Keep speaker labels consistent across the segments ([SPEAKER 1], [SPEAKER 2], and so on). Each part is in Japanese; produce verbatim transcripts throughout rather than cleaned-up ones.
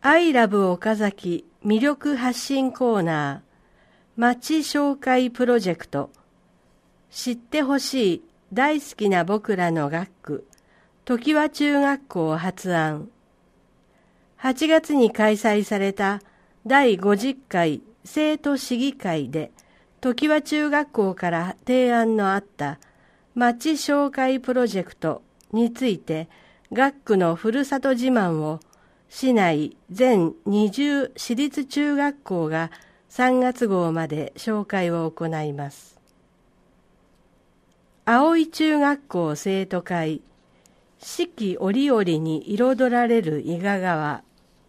[SPEAKER 1] アイラブ岡崎魅力発信コーナー、町紹介プロジェクト、知ってほしい大好きな僕らの学区、常盤中学校発案。はちがつに開催されただいごじゅっかい生徒市議会で、常盤中学校から提案のあった町紹介プロジェクトについて、学区のふるさと自慢を市内全にじゅう市立中学校がさんがつごうまで紹介を行います。葵中学校生徒会、四季折々に彩られる伊賀川。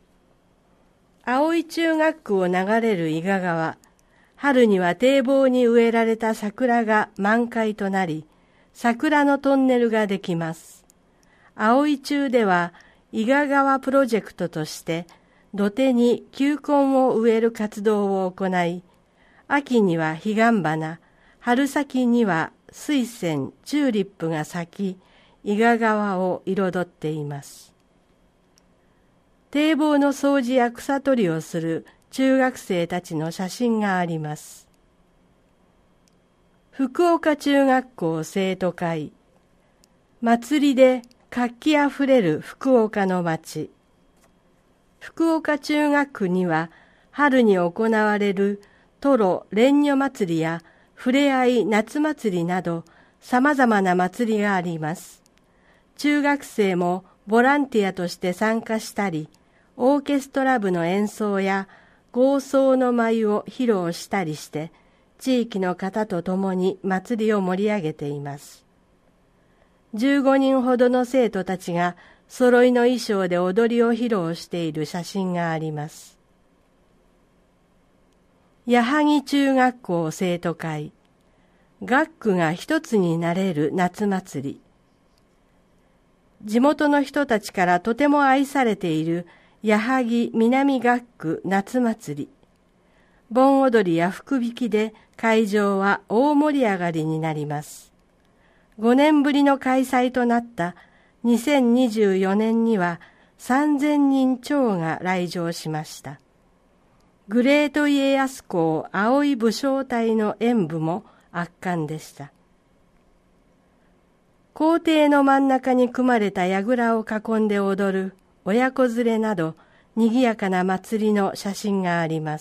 [SPEAKER 1] 葵中学区を流れる伊賀川、春には堤防に植えられた桜が満開となり、桜のトンネルができます。葵中では伊賀川プロジェクトとして土手に球根を植える活動を行い、秋には彼岸花、春先には水仙、チューリップが咲き、伊賀川を彩っています。堤防の掃除や草取りをする中学生たちの写真があります。福岡中学校生徒会、祭りで活気あふれる福岡の街。福岡中学区には春に行われるトロ蓮女祭りやふれあい夏祭りなど様々な祭りがあります。中学生もボランティアとして参加したり、オーケストラ部の演奏や合奏の舞を披露したりして、地域の方と共に祭りを盛り上げています。じゅうごにんほどの生徒たちが揃いの衣装で踊りを披露している写真があります。矢作中学校生徒会、学区が一つになれる夏祭り。地元の人たちからとても愛されている矢作南学区夏祭り。盆踊りや福引きで会場は大盛り上がりになります。ごねんぶりの開催となったにせんにじゅうよねんにはさんぜんにん超が来場しました。グレート家康公葵武将隊の演舞も圧巻でした。校庭の真ん中に組まれた櫓を囲んで踊る親子連れなど賑やかな祭りの写真があります。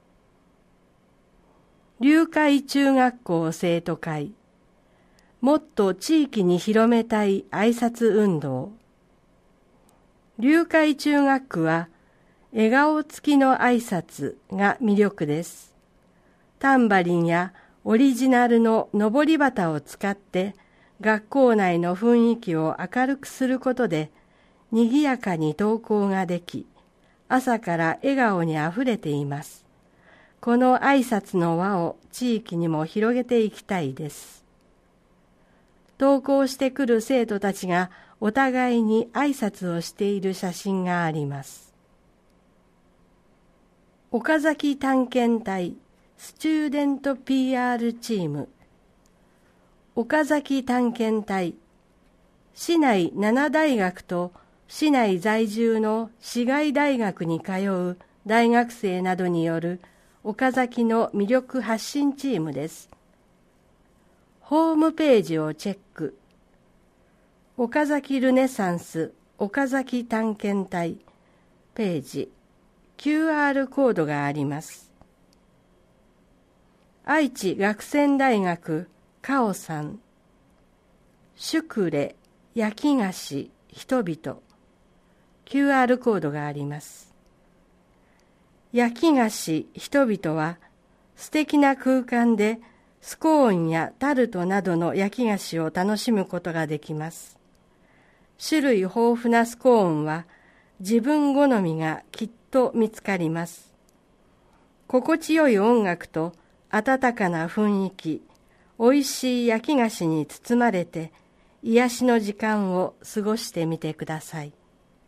[SPEAKER 1] 龍海中学校生徒会、もっと地域に広めたい挨拶運動。龍海中学区は笑顔付きの挨拶が魅力です。タンバリンやオリジナルののり旗を使って学校内の雰囲気を明るくすることで賑やかに登校ができ、朝から笑顔にあふれています。この挨拶の輪を地域にも広げていきたいです。登校してくる生徒たちがお互いに挨拶をしている写真があります。岡崎探検隊スチューデント ピーアール チーム。岡崎探検隊、市内ななだいがくと市内在住の市外大学に通う大学生などによる岡崎の魅力発信チームです。ホームページをチェック。岡崎ルネサンス岡崎探検隊ページ、キューアール コードがあります。愛知学専大学カオさん、シュクレ焼き菓子人々、キューアール コードがあります。焼き菓子人々は素敵な空間でスコーンやタルトなどの焼き菓子を楽しむことができます。種類豊富なスコーンは自分好みがきっと見つかります。心地よい音楽と温かな雰囲気、おいしい焼き菓子に包まれて癒しの時間を過ごしてみてください。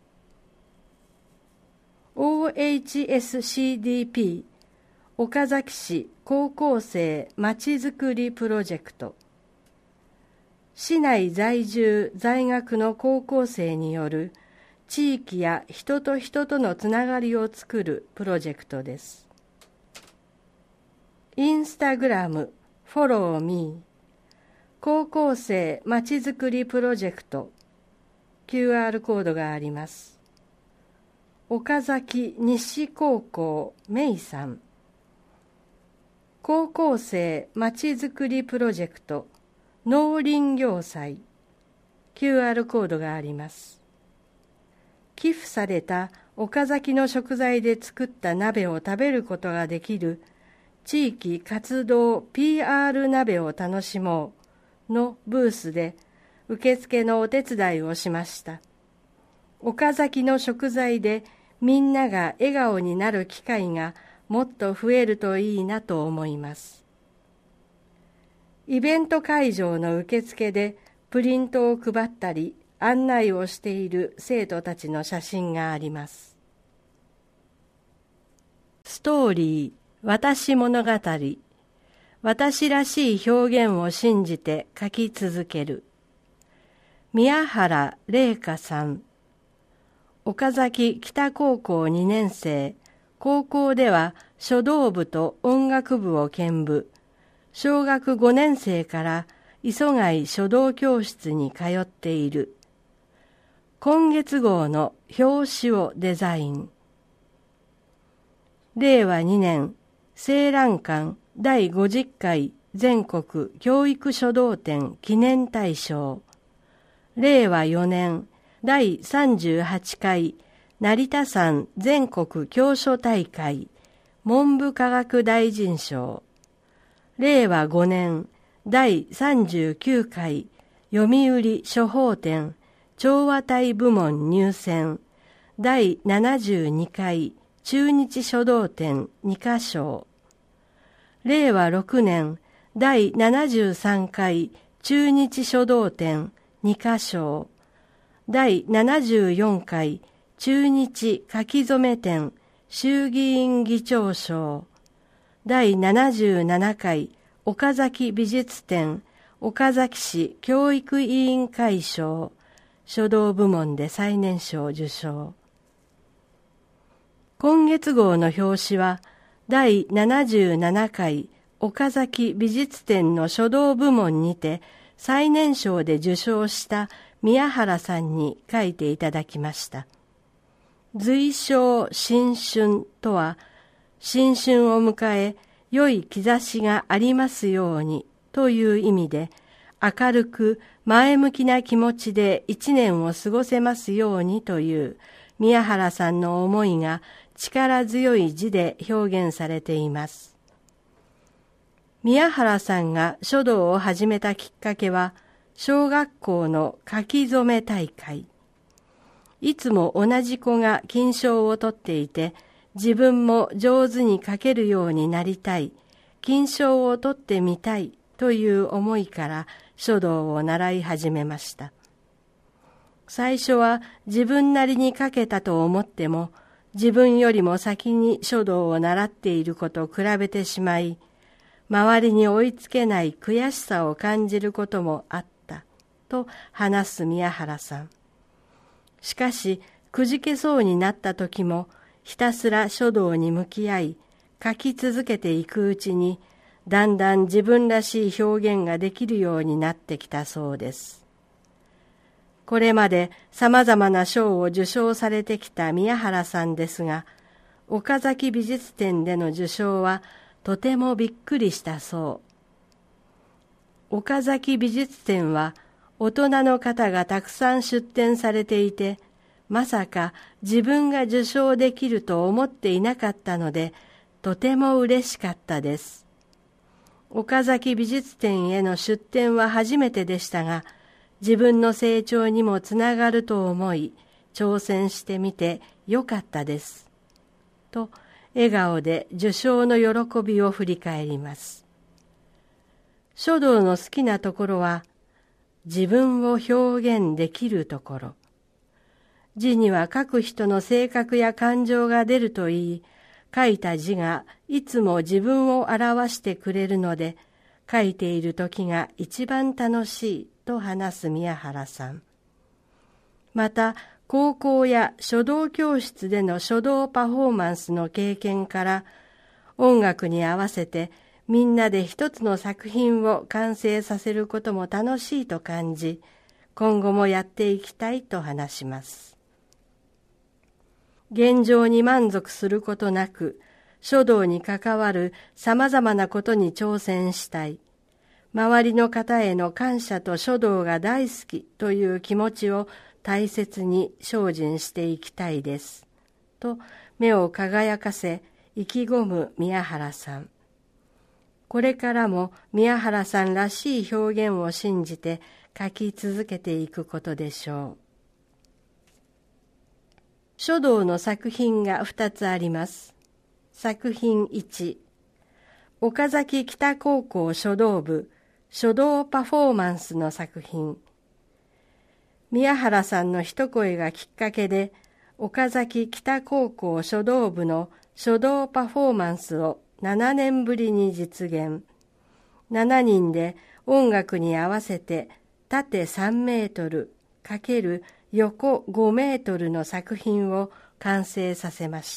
[SPEAKER 1] オーエイチエスシーディーピー 岡崎市高校生まちづくりプロジェクト。市内在住在学の高校生による地域や人と人とのつながりを作るプロジェクトです。インスタグラムフォローミー高校生まちづくりプロジェクト キューアール コードがあります。岡崎西高校メイさん、高校生まちづくりプロジェクト農林業祭 キューアール コードがあります。寄付された岡崎の食材で作った鍋を食べることができる地域活動 ピーアール 鍋を楽しもうのブースで受付のお手伝いをしました。岡崎の食材でみんなが笑顔になる機会がもっと増えるといいなと思います。イベント会場の受付でプリントを配ったり案内をしている生徒たちの写真があります。ストーリー、私物語、私らしい表現を信じて書き続ける。宮原玲香さん、岡崎北高校にねん生、高校では書道部と音楽部を兼部、小学ごねん生から磯貝書道教室に通っている。今月号の表紙をデザイン。れいわにねん、青蘭館だいごじゅっかい全国教育書道展記念大賞。れいわよねん、だいさんじゅうはちかい成田山全国教書大会文部科学大臣賞。れいわごねん、だいさんじゅうきゅうかい読売書法展調和体部門入選だいななじゅうにかい中日書道展にか賞。れいわろくねん、だいななじゅうさんかい中日書道展にか賞。だいななじゅうよんかい中日書き初め展衆議院議長賞。だいななじゅうななかい岡崎美術展岡崎市教育委員会賞。書道部門で最年少受賞。今月号の表紙はだいななじゅうななかい岡崎美術展の書道部門にて最年少で受賞した宮原さんに書いていただきました。随称新春とは、新春を迎え良い兆しがありますようにという意味で、明るく前向きな気持ちで一年を過ごせますようにという宮原さんの思いが力強い字で表現されています。宮原さんが書道を始めたきっかけは、小学校の書き初め大会。いつも同じ子が金賞を取っていて、自分も上手に書けるようになりたい、金賞を取ってみたいという思いから書道を習い始めました。最初は自分なりに書けたと思っても、自分よりも先に書道を習っている子と比べてしまい、周りに追いつけない悔しさを感じることもあったと話す宮原さん。しかし、くじけそうになった時も、ひたすら書道に向き合い、書き続けていくうちに、だんだん自分らしい表現ができるようになってきたそうです。これまで様々な賞を受賞されてきた宮原さんですが、岡崎美術展での受賞はとてもびっくりしたそう。岡崎美術展は大人の方がたくさん出展されていて、まさか自分が受賞できると思っていなかったので、とても嬉しかったです。岡崎美術展への出展は初めてでしたが、自分の成長にもつながると思い、挑戦してみてよかったです。と、笑顔で受賞の喜びを振り返ります。書道の好きなところは、自分を表現できるところ。字には書く人の性格や感情が出るといい、書いた字がいつも自分を表してくれるので、書いている時が一番楽しいと話す宮原さん。また、 高校や書道教室での書道パフォーマンスの経験から、音楽に合わせてみんなで一つの作品を完成させることも楽しいと感じ、今後もやっていきたいと話します。現状に満足することなく、書道に関わるさまざまなことに挑戦したい。周りの方への感謝と書道が大好きという気持ちを大切に精進していきたいです。と目を輝かせ意気込む宮原さん。これからも宮原さんらしい表現を信じて書き続けていくことでしょう。書道の作品がふたつあります。作品いち、岡崎北高校書道部書道パフォーマンスの作品。宮原さんの一声がきっかけで、岡崎北高校書道部の書道パフォーマンスをななねんぶりに実現。しちにんで音楽に合わせて縦さんメートル×横ごメートルの作品を完成させました。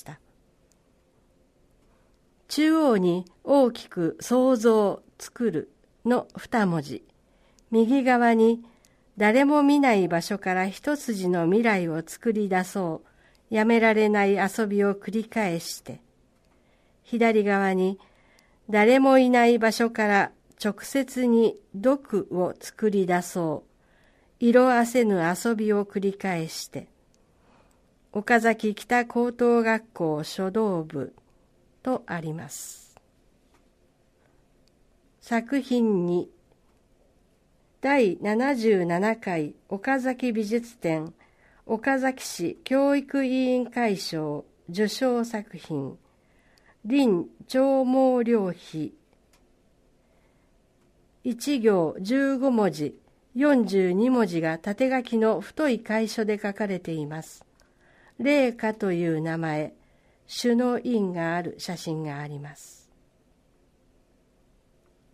[SPEAKER 1] 中央に大きく創造、作るの二文字、右側に誰も見ない場所から一筋の未来を作り出そう、やめられない遊びを繰り返して、左側に誰もいない場所から直接に読を作り出そう、色あせぬ遊びを繰り返して、岡崎北高等学校書道部とあります。作品に、だいななじゅうななかい岡崎美術展岡崎市教育委員会賞受賞作品、林長毛良碑。一行じゅうごもじ、よんじゅうにもじが縦書きの太い楷書で書かれています。麗華という名前、朱の印がある写真があります。